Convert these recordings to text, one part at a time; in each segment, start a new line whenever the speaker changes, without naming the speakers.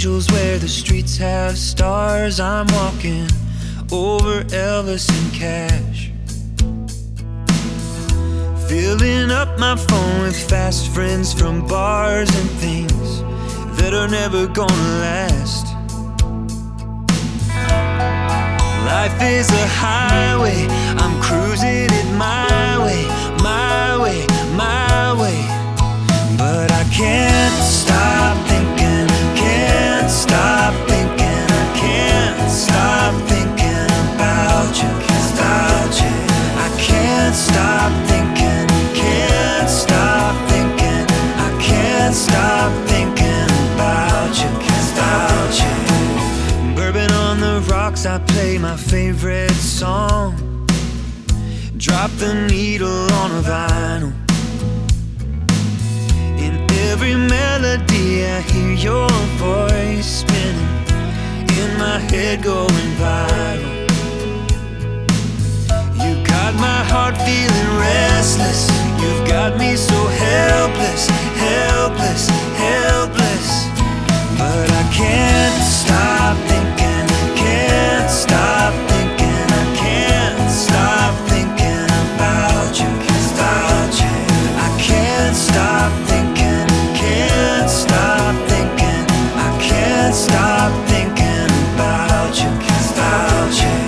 angels where the streets have stars. I'm walking over Elvis and Cash, filling up my phone with fast friends from bars and things that are never gonna last. Life is a highway, I'm cruising it my way, my way, my way. But I can't stop thinking, can't stop thinking, I can't stop thinking about you, about you. I can't stop thinking, can't stop thinking, I can't stop thinking about you, about you. Bourbon on the rocks, I play my favorite song, drop the needle on a vinyl. In every melody I hear your voice spinning, in my head going viral. You got my heart feeling restless, you've got me so helpless, helpless, helpless. But I can't stop thinking, can't stop thinking, I can't stop thinking about you, about you. I can't stop thinking, can't stop thinking, I can't stop thinking about you, about you.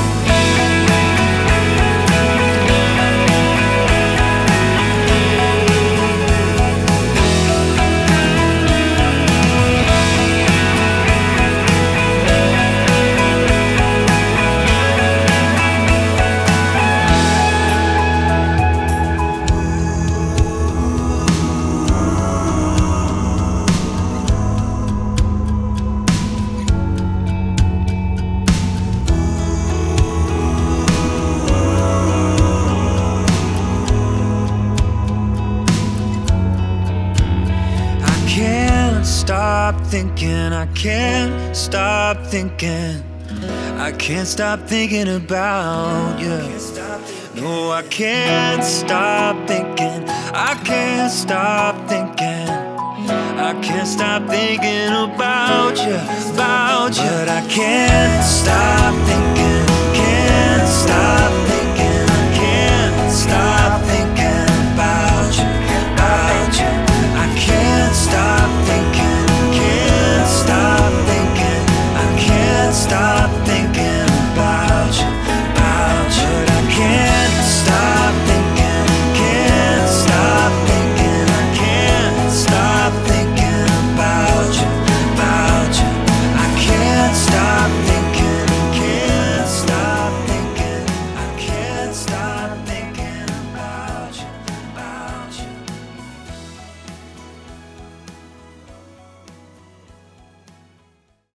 Stop thinking, I can't stop thinking, I can't stop thinking about you. No, I can't stop thinking, I can't stop thinking, I can't stop thinking about you, about you. But I can't stop thinking.